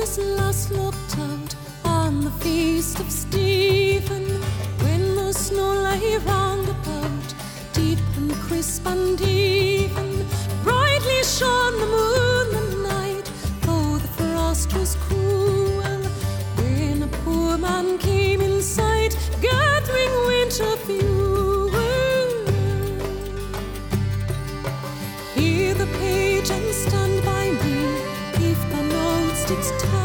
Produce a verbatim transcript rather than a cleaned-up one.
Christmas last looked out on the feast of Stephen, when the snow lay round about, deep and crisp and even. Brightly shone the moon the night, though the frost was cruel, when a poor man came in sight, gathering winter fuel. Hear the page and stand by me, if thou know'st its time.